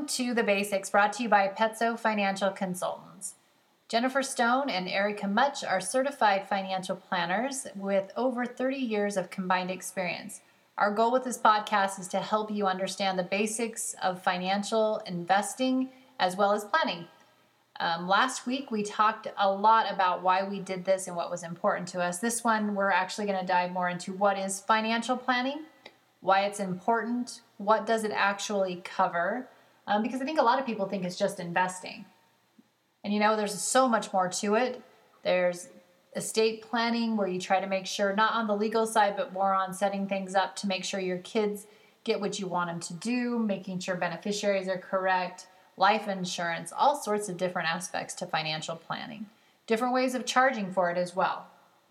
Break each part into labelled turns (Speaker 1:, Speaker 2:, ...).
Speaker 1: Welcome to The Basics, brought to you by Petso Financial Consultants. Jennifer Stone and Erica Much are certified financial planners with over 30 years of combined experience. Our goal with this podcast is to help you understand the basics of financial investing as well as planning. Last week, we talked a lot about why we did this and what was important to us. This one, we're actually going to dive more into what is financial planning, why it's important, what does it actually cover, because I think a lot of people think it's just investing. And there's so much more to it. There's estate planning where you try to make sure, not on the legal side, but more on setting things up to make sure your kids get what you want them to do, making sure beneficiaries are correct, life insurance, all sorts of different aspects to financial planning. Different ways of charging for it as well.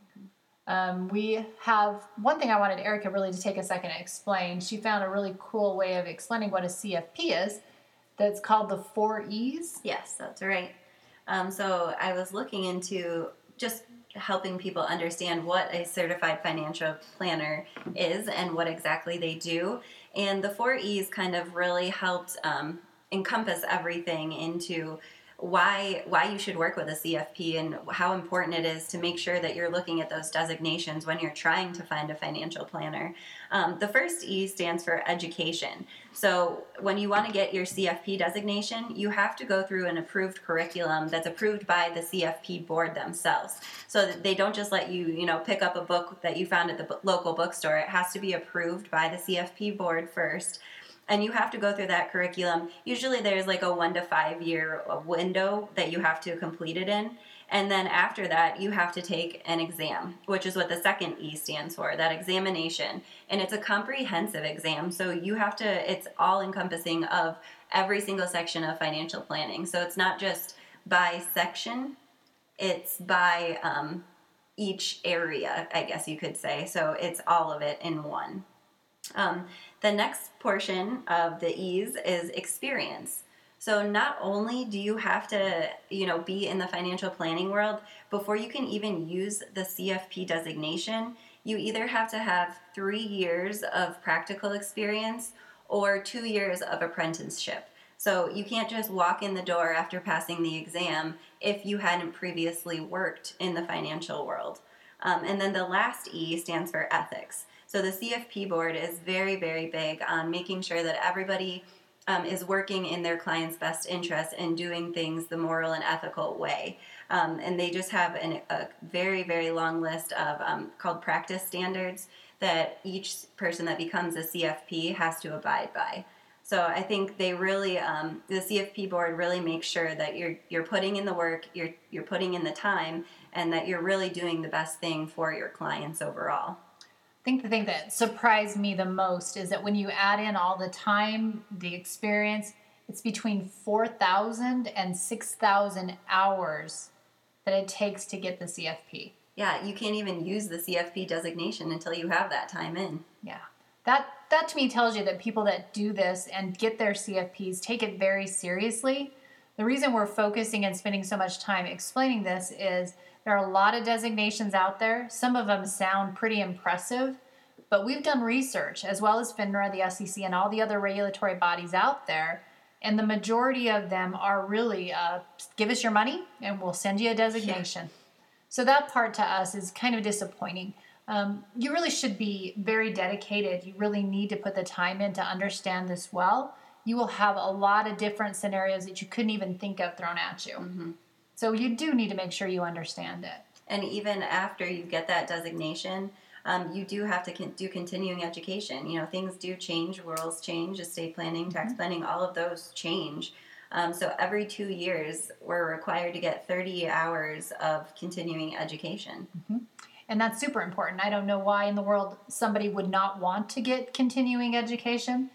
Speaker 1: We have one thing I wanted Erica really to take a second to explain. She found a really cool way of explaining what a CFP is that's called the 4 E's.
Speaker 2: Yes, that's right. So I was looking into just helping people understand what a certified financial planner is and what exactly they do. And the 4 E's kind of really helped encompass everything into why you should work with a CFP and how important it is to make sure that you're looking at those designations when you're trying to find a financial planner. The first E stands for education. So when you want to get your CFP designation, you have to go through an approved curriculum that's approved by the CFP board themselves. So that they don't just let you, pick up a book that you found at the local bookstore. It has to be approved by the CFP board first. And you have to go through that curriculum. Usually there's like a 1 to 5 year window that you have to complete it in. And then after that, you have to take an exam, which is what the second E stands for, that examination. And it's a comprehensive exam. So it's all encompassing of every single section of financial planning. So it's not just by section, it's by each area, I guess you could say. So it's all of it in one. The next portion of the E's is experience. So not only do you have to, be in the financial planning world, before you can even use the CFP designation, you either have to have 3 years of practical experience or 2 years of apprenticeship. So you can't just walk in the door after passing the exam if you hadn't previously worked in the financial world. And then the last E stands for ethics. So the CFP board is very, very big on making sure that everybody is working in their client's best interest and doing things the moral and ethical way. And they just have a very, very long list of called practice standards that each person that becomes a CFP has to abide by. So I think they really, the CFP board really makes sure that you're putting in the work, you're putting in the time, and that you're really doing the best thing for your clients overall.
Speaker 1: I think the thing that surprised me the most is that when you add in all the time, the experience, it's between 4,000 and 6,000 hours that it takes to get the CFP.
Speaker 2: Yeah, you can't even use the CFP designation until you have that time in.
Speaker 1: Yeah. That to me tells you that people that do this and get their CFPs take it very seriously. The reason we're focusing and spending so much time explaining this is there are a lot of designations out there. Some of them sound pretty impressive, but we've done research as well as FINRA, the SEC, and all the other regulatory bodies out there, and the majority of them are really give us your money and we'll send you a designation. Yeah. So that part to us is kind of disappointing. You really should be very dedicated. You really need to put the time in to understand this well. You will have a lot of different scenarios that you couldn't even think of thrown at you. Mm-hmm. So you do need to make sure you understand it.
Speaker 2: And even after you get that designation, you do have to do continuing education. Things do change, worlds change, estate planning, tax planning, all of those change. So every 2 years, we're required to get 30 hours of continuing education.
Speaker 1: Mm-hmm. And that's super important. I don't know why in the world somebody would not want to get continuing education.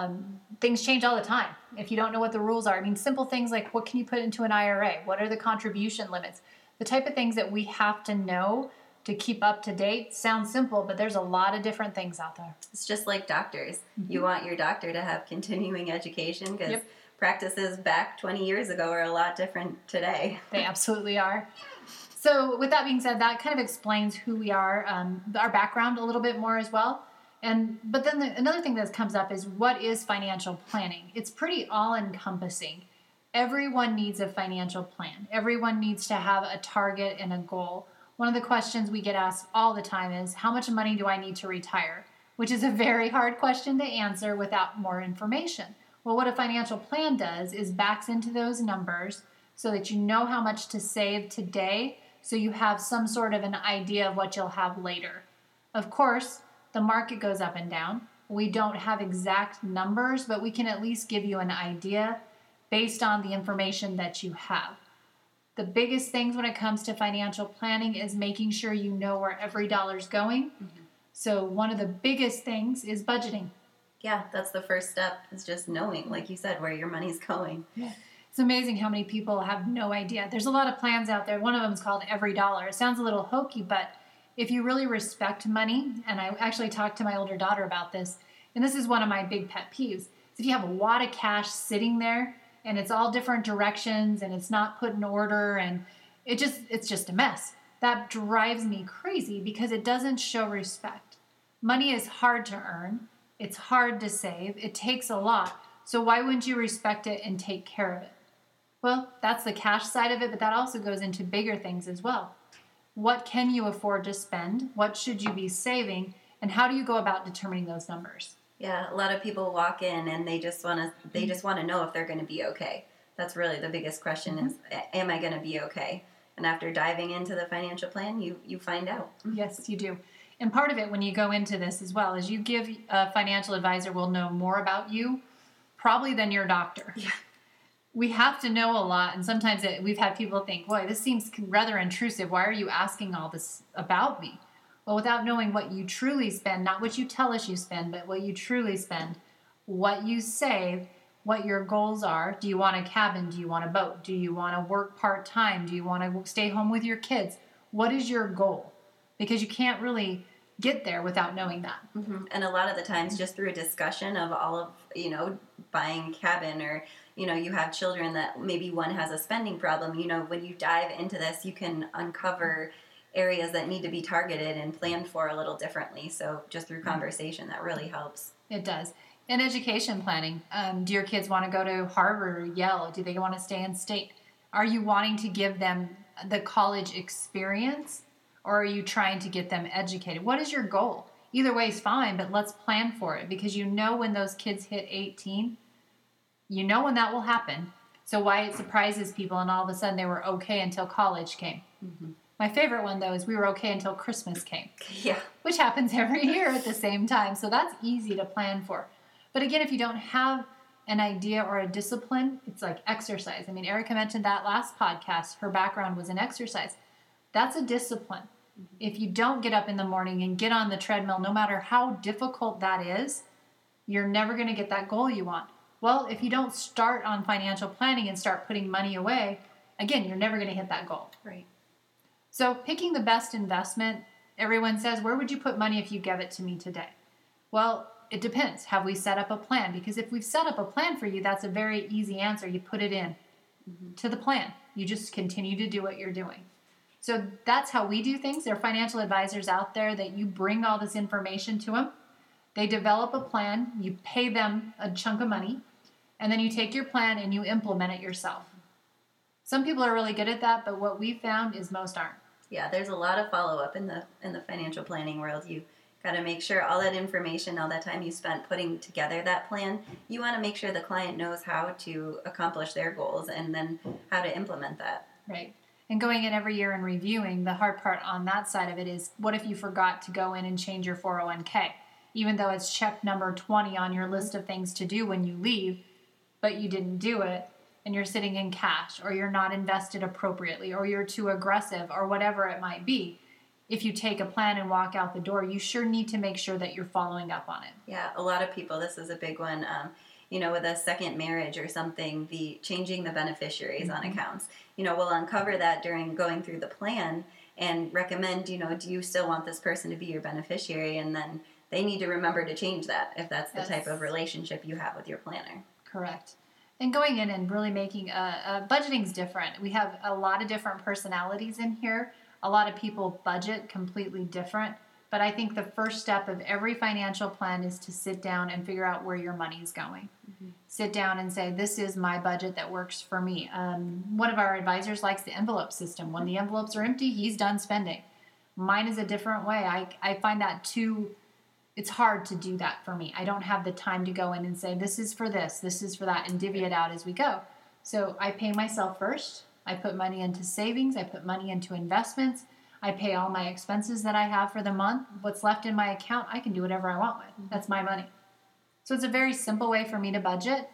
Speaker 1: Things change all the time. If you don't know what the rules are, simple things like what can you put into an IRA? What are the contribution limits? The type of things that we have to know to keep up to date sounds simple, but there's a lot of different things out there.
Speaker 2: It's just like doctors. Mm-hmm. You want your doctor to have continuing education because practices back 20 years ago are a lot different today.
Speaker 1: They absolutely are. So with that being said, that kind of explains who we are, our background a little bit more as well. But then another thing that comes up is, what is financial planning? It's pretty all encompassing. Everyone needs a financial plan. Everyone needs to have a target and a goal. One of the questions we get asked all the time is, how much money do I need to retire? Which is a very hard question to answer without more information. Well, what a financial plan does is backs into those numbers so that you know how much to save today, so you have some sort of an idea of what you'll have later. Of course, the market goes up and down. We don't have exact numbers, but we can at least give you an idea based on the information that you have. The biggest things when it comes to financial planning is making sure you know where every dollar's going. Mm-hmm. So one of the biggest things is budgeting.
Speaker 2: Yeah, that's the first step, is just knowing, like you said, where your money's going.
Speaker 1: Yeah. It's amazing how many people have no idea. There's a lot of plans out there. One of them is called Every Dollar. It sounds a little hokey, but if you really respect money, and I actually talked to my older daughter about this, and this is one of my big pet peeves, is if you have a wad of cash sitting there and it's all different directions and it's not put in order and it's just a mess. That drives me crazy because it doesn't show respect. Money is hard to earn. It's hard to save. It takes a lot. So why wouldn't you respect it and take care of it? Well, that's the cash side of it, but that also goes into bigger things as well. What can you afford to spend? What should you be saving? And how do you go about determining those numbers?
Speaker 2: Yeah, a lot of people walk in and they just want to know if they're going to be okay. That's really the biggest question is, am I going to be okay? And after diving into the financial plan, you find out.
Speaker 1: Yes, you do. And part of it when you go into this as well is you give a financial advisor will know more about you probably than your doctor.
Speaker 2: Yeah.
Speaker 1: We have to know a lot, and sometimes we've had people think, boy, this seems rather intrusive. Why are you asking all this about me? Well, without knowing what you truly spend, not what you tell us you spend, but what you truly spend, what you save, what your goals are. Do you want a cabin? Do you want a boat? Do you want to work part-time? Do you want to stay home with your kids? What is your goal? Because you can't really get there without knowing that.
Speaker 2: Mm-hmm. And a lot of the times just through a discussion of all of, buying a cabin, or, you have children that maybe one has a spending problem, when you dive into this, you can uncover areas that need to be targeted and planned for a little differently. So just through conversation, that really helps.
Speaker 1: It does. In education planning, do your kids want to go to Harvard or Yale? Do they want to stay in state? Are you wanting to give them the college experience, or are you trying to get them educated? What is your goal? Either way is fine, but let's plan for it, because when those kids hit 18, when that will happen. So why it surprises people and all of a sudden they were okay until college came. Mm-hmm. My favorite one, though, is we were okay until Christmas came.
Speaker 2: Yeah.
Speaker 1: Which happens every year at the same time. So that's easy to plan for. But again, if you don't have an idea or a discipline, it's like exercise. I mean, Erica mentioned that last podcast. Her background was in exercise. That's a discipline. Mm-hmm. If you don't get up in the morning and get on the treadmill, no matter how difficult that is, you're never going to get that goal you want. Well, if you don't start on financial planning and start putting money away, again, you're never going to hit that goal.
Speaker 2: Right.
Speaker 1: So picking the best investment, everyone says, where would you put money if you gave it to me today? Well, it depends. Have we set up a plan? Because if we've set up a plan for you, that's a very easy answer. You put it in to the plan. You just continue to do what you're doing. So that's how we do things. There are financial advisors out there that you bring all this information to them. They develop a plan. You pay them a chunk of money. And then you take your plan and you implement it yourself. Some people are really good at that, but what we found is most aren't.
Speaker 2: Yeah, there's a lot of follow-up in the financial planning world. You got to make sure all that information, all that time you spent putting together that plan, you want to make sure the client knows how to accomplish their goals and then how to implement that.
Speaker 1: Right. And going in every year and reviewing, the hard part on that side of it is, what if you forgot to go in and change your 401k? Even though it's check number 20 on your list of things to do when you leave, but you didn't do it, and you're sitting in cash, or you're not invested appropriately, or you're too aggressive, or whatever it might be. If you take a plan and walk out the door, you sure need to make sure that you're following up on it.
Speaker 2: Yeah, a lot of people, this is a big one, with a second marriage or something, the changing the beneficiaries on accounts. We'll uncover that during going through the plan and recommend, do you still want this person to be your beneficiary? And then they need to remember to change that if that's the type of relationship you have with your planner.
Speaker 1: Correct. And going in and really making budgeting's different. We have a lot of different personalities in here. A lot of people budget completely different. But I think the first step of every financial plan is to sit down and figure out where your money's going. Sit down and say, this is my budget that works for me. One of our advisors likes the envelope system. When the envelopes are empty, he's done spending. Mine is a different way. I find that it's hard to do that for me. I don't have the time to go in and say, this is for this is for that, and divvy it out as we go. So I pay myself first. I put money into savings. I put money into investments. I pay all my expenses that I have for the month. What's left in my account, I can do whatever I want with. That's my money. So it's a very simple way for me to budget.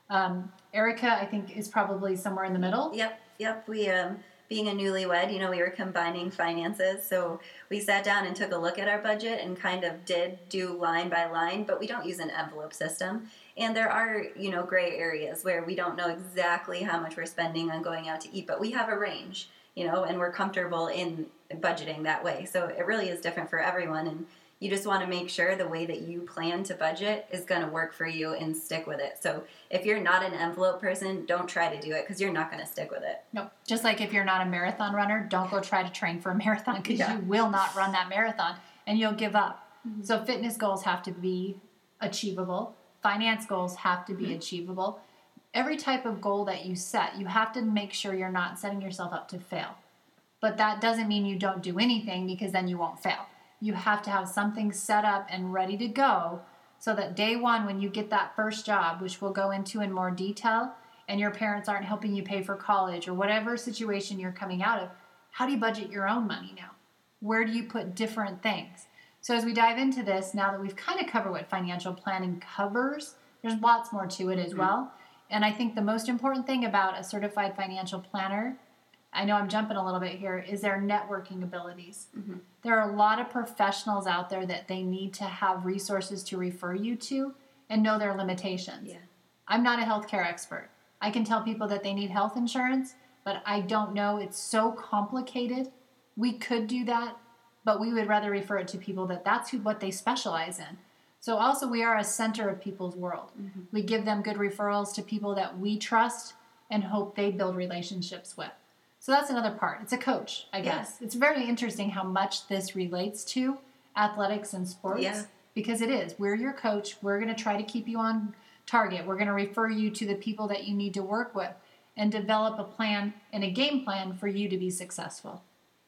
Speaker 1: Erica, I think, is probably somewhere in the middle.
Speaker 2: Yep. We, being a newlywed, we were combining finances. So we sat down and took a look at our budget and kind of did do line by line, but we don't use an envelope system. And there are, gray areas where we don't know exactly how much we're spending on going out to eat, but we have a range, and we're comfortable in budgeting that way. So it really is different for everyone. And you just want to make sure the way that you plan to budget is going to work for you and stick with it. So if you're not an envelope person, don't try to do it because you're not going to stick with it.
Speaker 1: No, just like if you're not a marathon runner, don't go try to train for a marathon because you will not run that marathon and you'll give up. Mm-hmm. So fitness goals have to be achievable. Finance goals have to be achievable. Every type of goal that you set, you have to make sure you're not setting yourself up to fail. But that doesn't mean you don't do anything because then you won't fail. You have to have something set up and ready to go so that day one, when you get that first job, which we'll go into in more detail, and your parents aren't helping you pay for college or whatever situation you're coming out of, how do you budget your own money now? Where do you put different things? So as we dive into this, now that we've kind of covered what financial planning covers, there's lots more to it as well. And I think the most important thing about a certified financial planner, I know I'm jumping a little bit here, is their networking abilities. Mm-hmm. There are a lot of professionals out there that they need to have resources to refer you to and know their limitations. Yeah. I'm not a healthcare expert. I can tell people that they need health insurance, but I don't know. It's so complicated. We could do that, but we would rather refer it to people that's what they specialize in. So also we are a center of people's world. Mm-hmm. We give them good referrals to people that we trust and hope they build relationships with. So that's another part. It's a coach, I guess. Yeah. It's very interesting how much this relates to athletics and sports because it is. We're your coach. We're going to try to keep you on target. We're going to refer you to the people that you need to work with and develop a plan and a game plan for you to be successful.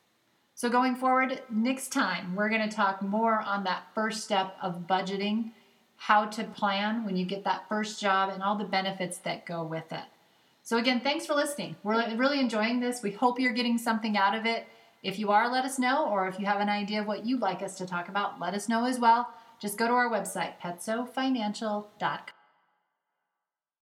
Speaker 1: So going forward, next time, we're going to talk more on that first step of budgeting, how to plan when you get that first job, and all the benefits that go with it. So again, thanks for listening. We're really enjoying this. We hope you're getting something out of it. If you are, let us know. Or if you have an idea of what you'd like us to talk about, let us know as well. Just go to our website, petsofinancial.com.